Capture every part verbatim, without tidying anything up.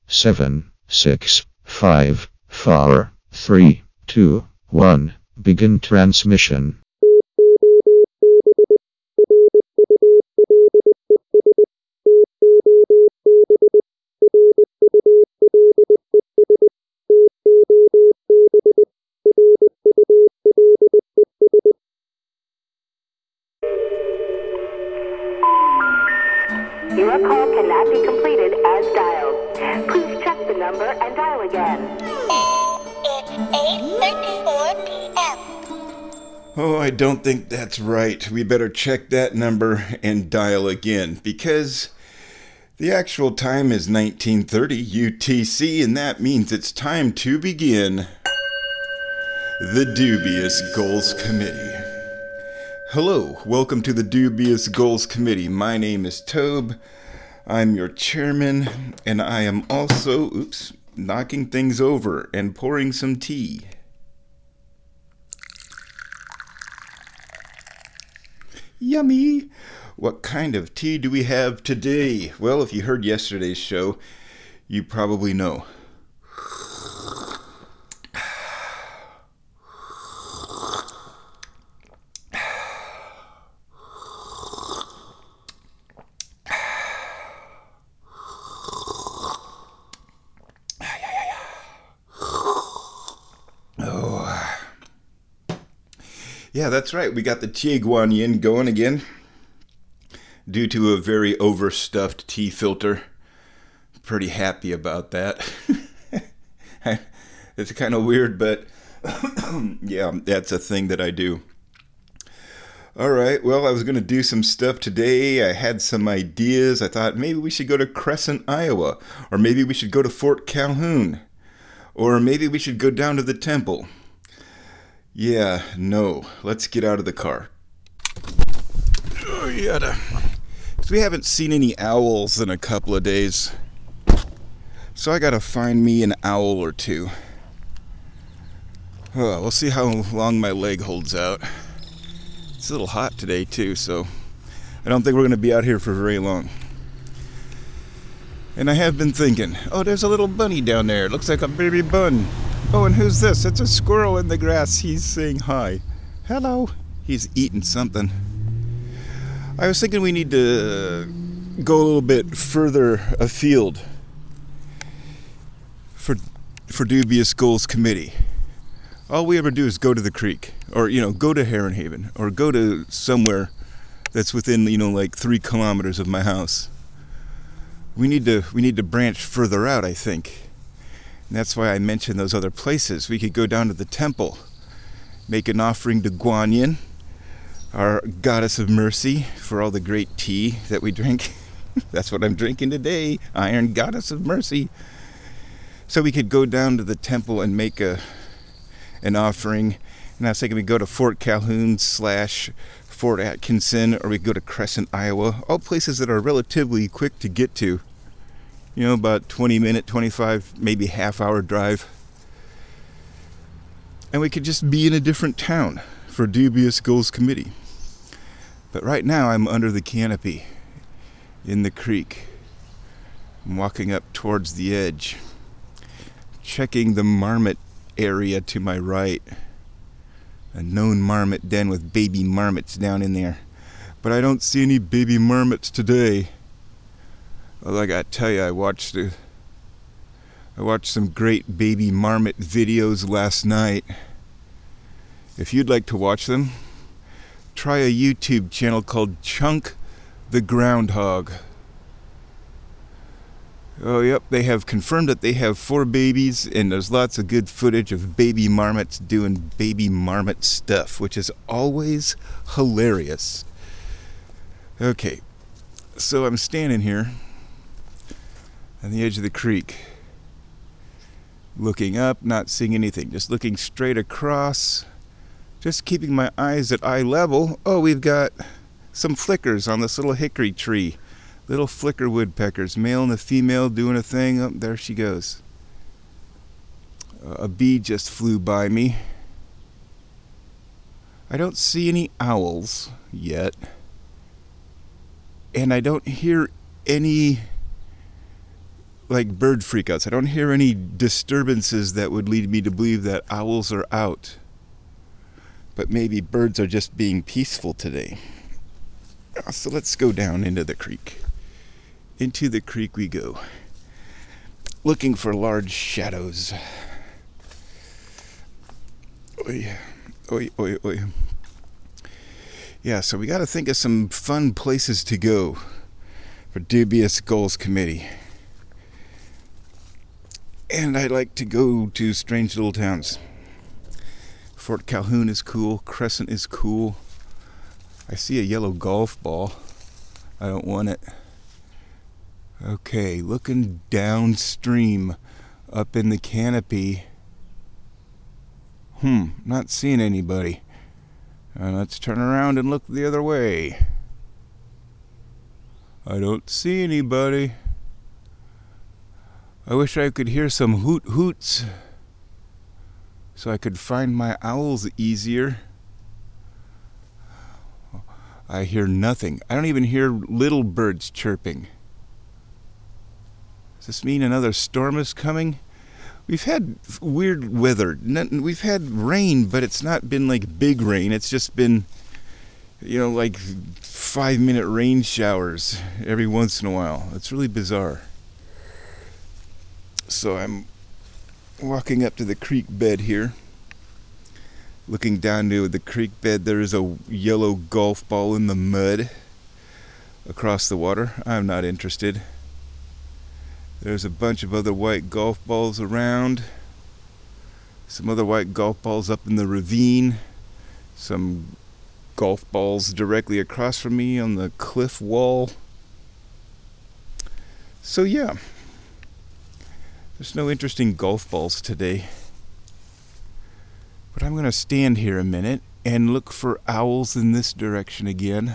seven, six, five, four, three, two, one. Begin transmission. Your call cannot be completed as dialed. Please check the number and dial again. It's eight thirty-four p.m. Oh, I don't think that's right. We better check that number and dial again, because the actual time is nineteen thirty U T C, and that means it's time to begin the Dubious Goals Committee. Hello, welcome to the Dubious Goals Committee. My name is Tobe. I'm your chairman, and I am also, oops, knocking things over and pouring some tea. Yummy! What kind of tea do we have today? Well, if you heard yesterday's show, you probably know. Yeah, that's right. We got the Tea Guan Yin going again due to a very overstuffed tea filter. Pretty happy about that. It's kind of weird, but yeah, that's a thing that I do. All right, well, I was going to do some stuff today. I had some ideas. I thought maybe we should go to Crescent, Iowa, or maybe we should go to Fort Calhoun, or maybe we should go down to the temple. Yeah, no. Let's get out of the car. Oh, yeah. Because we haven't seen any owls in a couple of days. So I gotta find me an owl or two. Oh, we'll see how long my leg holds out. It's a little hot today, too, so I don't think we're gonna be out here for very long. And I have been thinking, oh, there's a little bunny down there. It looks like a baby bun. Oh, and who's this? It's a squirrel in the grass. He's saying hi. Hello. He's eating something. I was thinking we need to go a little bit further afield for for Dubious Goals Committee. All we ever do is go to the creek, or, you know, go to Heron Haven, or go to somewhere that's within, you know, like three kilometers of my house. We need to we need to branch further out, I think. And that's why I mentioned those other places. We could go down to the temple, make an offering to Guan Yin, our goddess of mercy, for all the great tea that we drink. That's what I'm drinking today, Iron Goddess of Mercy. So we could go down to the temple and make a an offering. And I was thinking we go to Fort Calhoun slash Fort Atkinson, or we could go to Crescent, Iowa. All places that are relatively quick to get to. You know, about twenty minute, twenty-five, maybe half hour drive. And we could just be in a different town for Dubious Goals Committee. But right now I'm under the canopy in the creek. I'm walking up towards the edge, checking the marmot area to my right. A known marmot den with baby marmots down in there. But I don't see any baby marmots today. Although I gotta tell you, I watched a, I watched some great baby marmot videos last night. If you'd like to watch them, try a YouTube channel called Chunk the Groundhog. Oh, yep, they have confirmed that they have four babies, and there's lots of good footage of baby marmots doing baby marmot stuff, which is always hilarious. Okay, so I'm standing here on the edge of the creek, looking up, not seeing anything, just looking straight across, just keeping my eyes at eye level. Oh, we've got some flickers on this little hickory tree. Little flicker woodpeckers, male and a female doing a thing. Oh, there she goes. Uh, a bee just flew by me. I don't see any owls yet. And I don't hear any like bird freakouts. I don't hear any disturbances that would lead me to believe that owls are out. But maybe birds are just being peaceful today. So let's go down into the creek. Into the creek we go. Looking for large shadows. Oi, oi, oi, oi. Yeah, so we got to think of some fun places to go for Dubious Goals Committee. And I like to go to strange little towns. Fort Calhoun is cool. Crescent is cool. I see a yellow golf ball. I don't want it. Okay, looking downstream up in the canopy. Hmm, not seeing anybody. Uh, let's turn around and look the other way. I don't see anybody. I wish I could hear some hoot hoots so I could find my owls easier. I hear nothing. I don't even hear little birds chirping. Does this mean another storm is coming? We've had weird weather. We've had rain, but it's not been like big rain. It's just been, you know, like five minute rain showers every once in a while. It's really bizarre. So I'm walking up to the creek bed here. Looking down to the creek bed, there is a yellow golf ball in the mud across the water. I'm not interested. There's a bunch of other white golf balls around. Some other white golf balls up in the ravine. Some golf balls directly across from me on the cliff wall. So yeah, there's no interesting golf balls today. But I'm going to stand here a minute and look for owls in this direction again.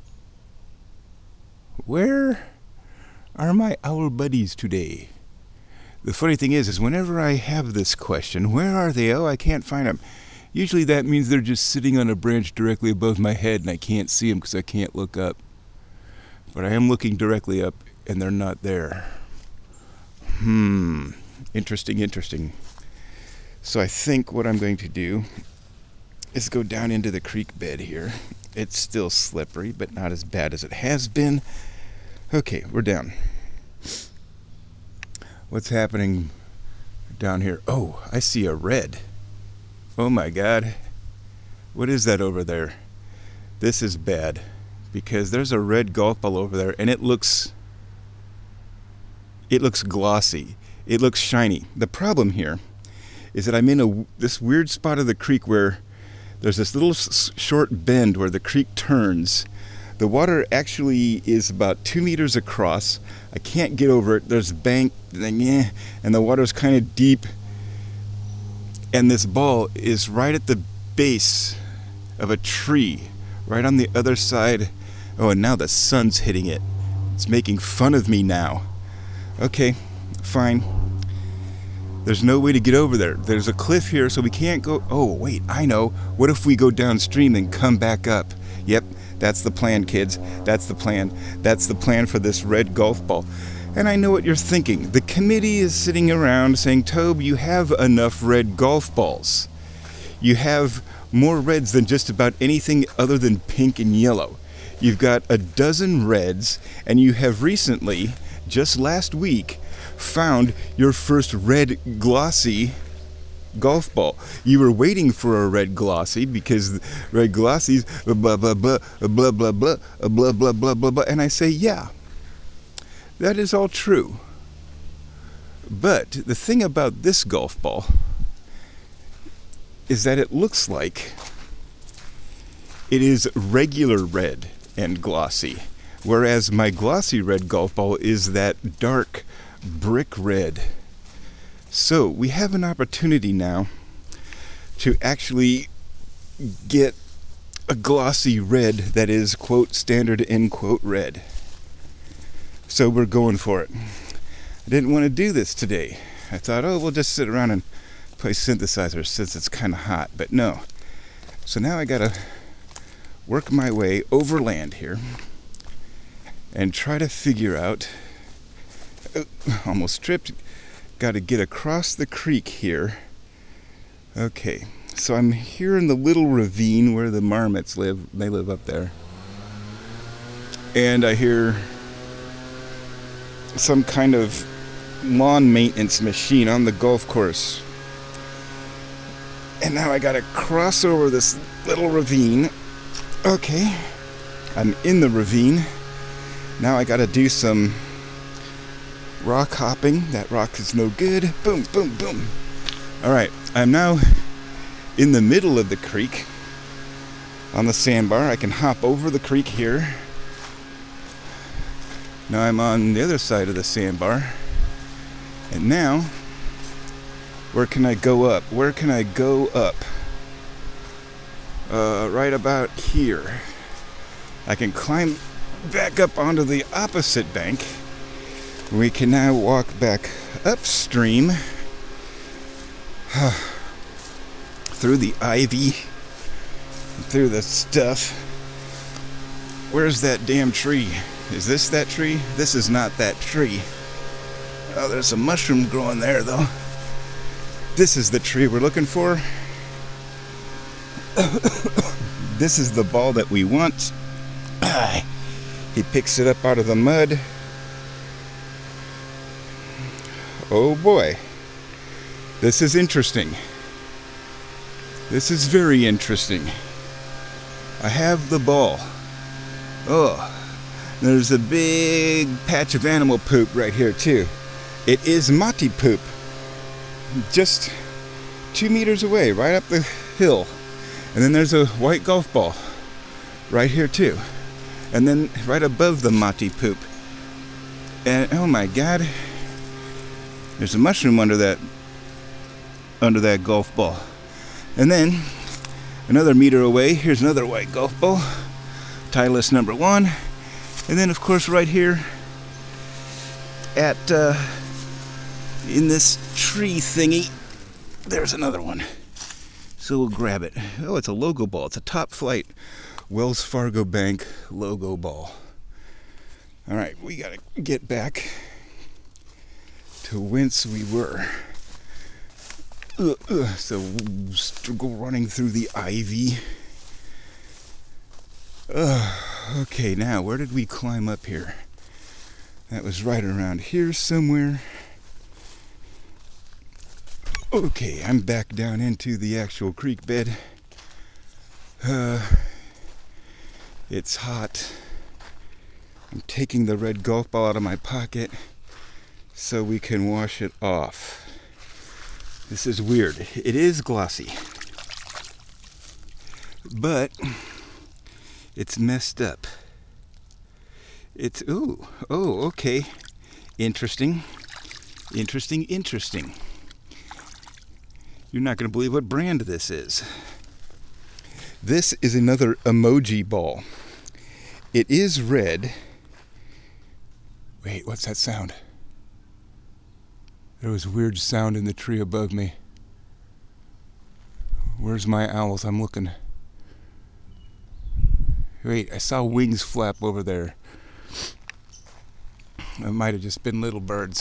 Where are my owl buddies today? The funny thing is, is whenever I have this question, where are they? Oh, I can't find them. Usually that means they're just sitting on a branch directly above my head and I can't see them because I can't look up. But I am looking directly up and they're not there. Hmm. Interesting, interesting. So I think what I'm going to do is go down into the creek bed here. It's still slippery, but not as bad as it has been. Okay, we're down. What's happening down here? Oh, I see a red. Oh my God. What is that over there? This is bad because there's a red golf ball over there and it looks it looks glossy. It looks shiny. The problem here is that I'm in a this weird spot of the creek where there's this little s- short bend where the creek turns. The water actually is about two meters across. I can't get over it. There's a bank, and the water's kind of deep. And this ball is right at the base of a tree, right on the other side. Oh, and now the sun's hitting it. It's making fun of me now. Okay, fine. There's no way to get over there. There's a cliff here, so we can't go. Oh, wait, I know. What if we go downstream and come back up? Yep. That's the plan, kids. That's the plan. That's the plan for this red golf ball. And I know what you're thinking. The committee is sitting around saying, Tobe, you have enough red golf balls. You have more reds than just about anything other than pink and yellow. You've got a dozen reds, and you have recently, just last week, found your first red glossy golf ball. You were waiting for a red glossy because red glossies blah blah blah blah blah blah blah blah blah blah blah. And I say, yeah, that is all true. But the thing about this golf ball is that it looks like it is regular red and glossy, whereas my glossy red golf ball is that dark brick red. So we have an opportunity now to actually get a glossy red that is, quote, standard, end quote, red. So we're going for it. I didn't want to do this today. I thought, oh, we'll just sit around and play synthesizer since it's kind of hot, but no. So now I gotta work my way overland here and try to figure out uh, almost tripped. Got to get across the creek here. Okay, so I'm here in the little ravine where the marmots live. They live up there. And I hear some kind of lawn maintenance machine on the golf course. And now I gotta cross over this little ravine. Okay, I'm in the ravine. Now I gotta do some rock hopping. That rock is no good. Boom, boom, boom. Alright, I'm now in the middle of the creek on the sandbar. I can hop over the creek here. Now I'm on the other side of the sandbar. And now, where can I go up? Where can I go up? Uh, right about here. I can climb back up onto the opposite bank. We can now walk back upstream through the ivy, through the stuff. Where's that damn tree? Is this that tree? This is not that tree. Oh, there's a mushroom growing there, though. This is the tree we're looking for. This is the ball that we want. He picks it up out of the mud. Oh boy. This is interesting. This is very interesting. I have the ball. Oh, there's a big patch of animal poop right here, too. It is mati poop. Just two meters away, right up the hill. And then there's a white golf ball right here, too. And then right above the mati poop. And oh my God, there's a mushroom under that under that golf ball. And then another meter away, here's another white golf ball. Titleist number one. And then of course right here at uh, in this tree thingy, there's another one. So we'll grab it. Oh, it's a logo ball. It's a top flight Wells Fargo Bank logo ball. All right, we gotta get back to whence we were. Uh, uh, so go running through the ivy. Uh, okay, now where did we climb up here? That was right around here somewhere. Okay, I'm back down into the actual creek bed. Uh, it's hot. I'm taking the red golf ball out of my pocket so we can wash it off. This is weird. It is glossy, but it's messed up. It's, ooh, oh, okay. Interesting, interesting, interesting. You're not going to believe what brand this is. This is another emoji ball. It is red. Wait, what's that sound? There was a weird sound in the tree above me. Where's my owls? I'm looking. Wait, I saw wings flap over there. It might have just been little birds.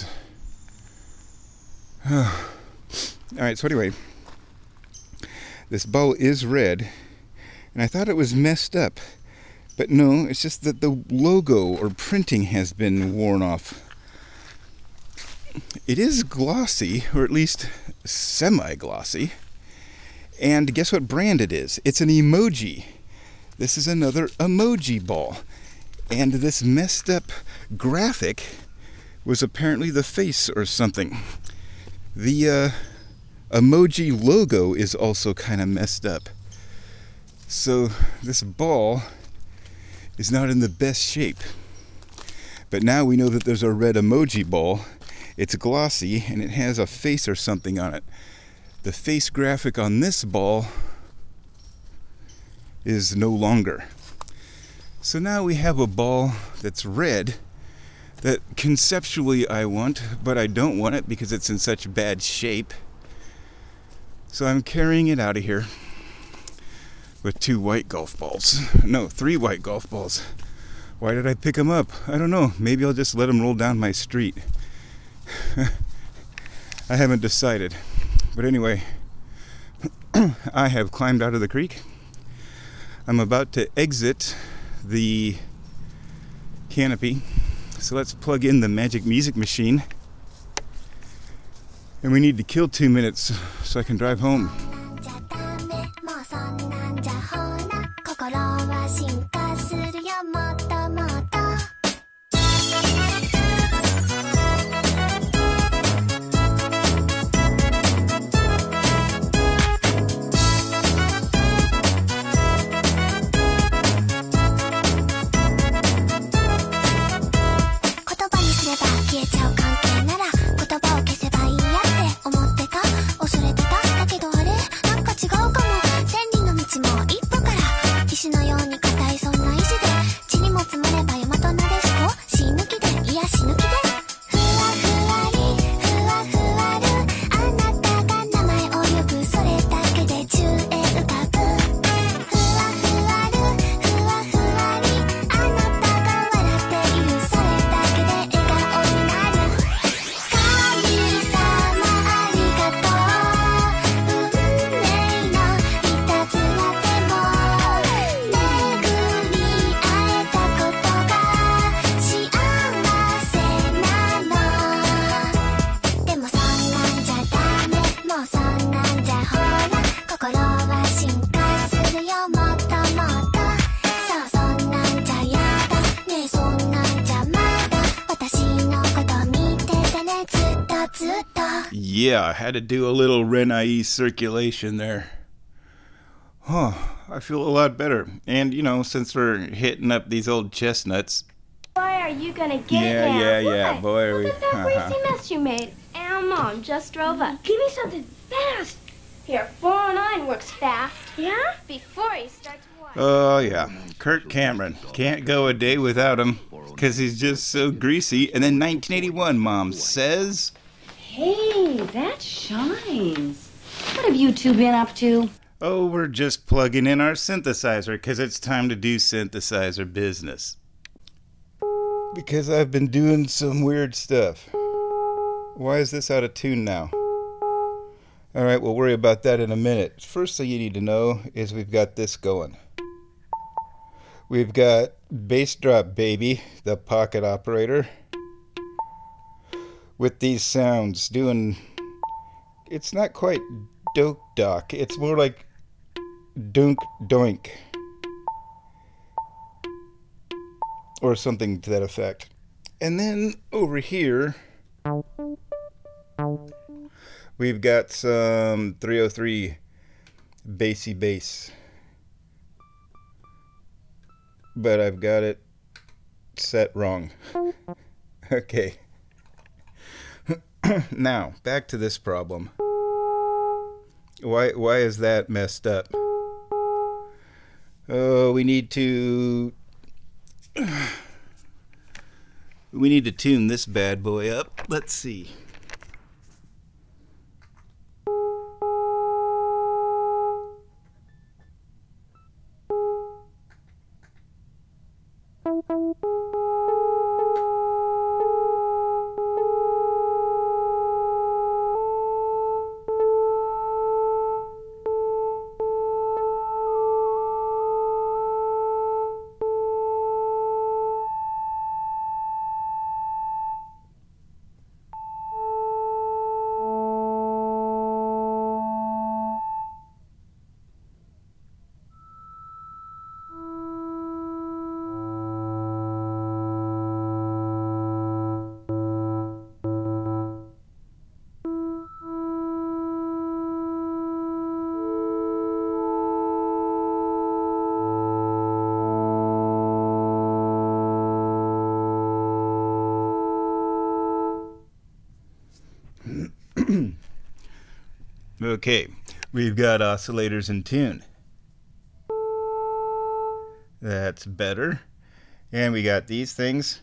Alright, so anyway, this ball is red, and I thought it was messed up, but no, it's just that the logo or printing has been worn off. It is glossy, or at least semi-glossy, and guess what brand it is? It's an emoji. This is another emoji ball, and this messed up graphic was apparently the face or something. The uh, emoji logo is also kind of messed up. So this ball is not in the best shape. But now we know that there's a red emoji ball. It's glossy and it has a face or something on it. The face graphic on this ball is no longer. So now we have a ball that's red that conceptually I want, but I don't want it because it's in such bad shape. So I'm carrying it out of here with two white golf balls. No, three white golf balls. Why did I pick them up? I don't know. Maybe I'll just let them roll down my street. I haven't decided. But anyway, I have climbed out of the creek. I'm about to exit the canopy. So let's plug in the magic music machine. And we need to kill two minutes so I can drive home. Yeah, I had to do a little Renai circulation there. Huh, I feel a lot better. And, you know, since we're hitting up these old chestnuts. Boy, are you gonna get yeah, now? Yeah, what? yeah, boy, are we. Look at that uh-huh. greasy mess you made. And Mom just drove up. Give me something fast. Here, four oh nine works fast. Yeah? Before he starts walking. Oh, yeah. Kirk Cameron. Can't go a day without him. Because he's just so greasy. And then nineteen eighty-one, Mom says... Hey, that shines. What have you two been up to? Oh, we're just plugging in our synthesizer because it's time to do synthesizer business. Because I've been doing some weird stuff. Why is this out of tune now? Alright, we'll worry about that in a minute. First thing you need to know is we've got this going. We've got Bass Drop Baby, the pocket operator. With these sounds doing, it's not quite doke dock, it's more like dunk doink or something to that effect. And then over here we've got some three oh three bassy bass, but I've got it set wrong. Okay. Now, back to this problem. Why why is that messed up? Oh, we need to we need to tune this bad boy up. Let's see. Okay, we've got oscillators in tune. That's better. And we got these things.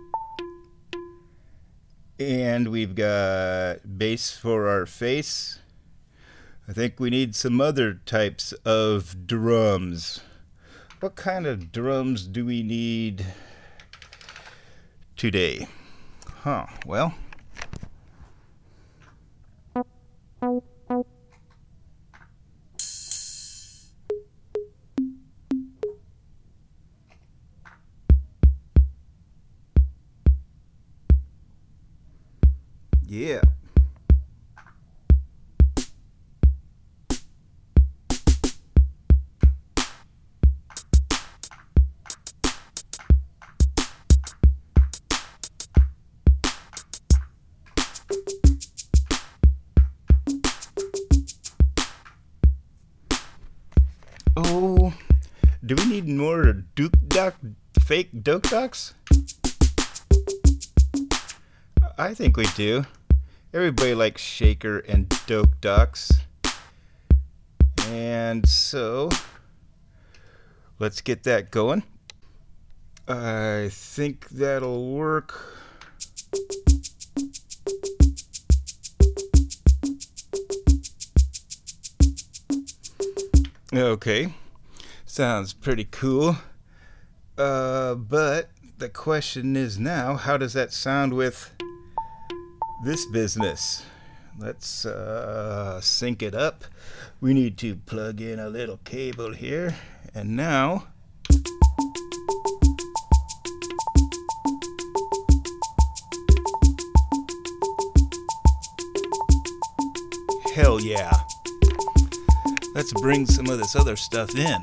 And we've got bass for our face. I think we need some other types of drums. What kind of drums do we need today? Huh, well, Yeah. Oh, do we need more Duke Duck, fake Duke Ducks? I think we do. Everybody likes Shaker and Doke Ducks. And so, let's get that going. I think that'll work. Okay, sounds pretty cool. Uh, but the question is now, how does that sound with this business? Let's uh, sync it up. We need to plug in a little cable here. And now, hell yeah. Let's bring some of this other stuff in.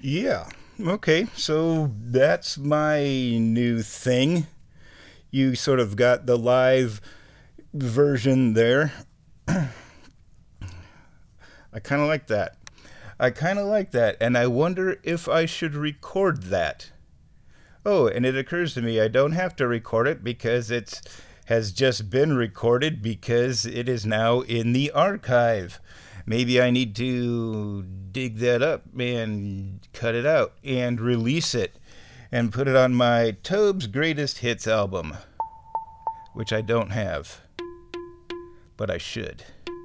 Yeah, okay, so that's my new thing. You sort of got the live version there. I kind of like that. I kind of like that, and I wonder if I should record that. Oh, and it occurs to me I don't have to record it because it has just been recorded because it is now in the archive. Maybe I need to dig that up and cut it out and release it and put it on my Tobe's Greatest Hits album, which I don't have, but I should.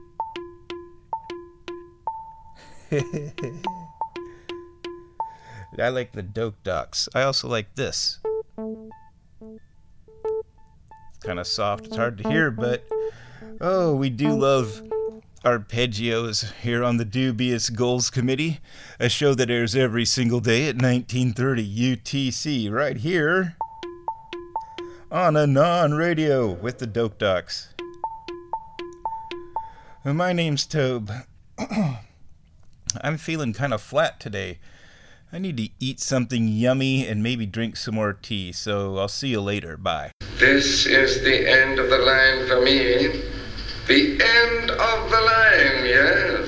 I like the Doke Docs. I also like this. It's kind of soft. It's hard to hear, but oh, we do love arpeggios here on the Dubious Goals Committee, a show that airs every single day at nineteen thirty U T C, right here on Anon Radio with the Doke Docs. My name's Tobe. I'm feeling kind of flat today. I need to eat something yummy and maybe drink some more tea, so I'll see you later. Bye. This is the end of the line for me. The end of the line, yes.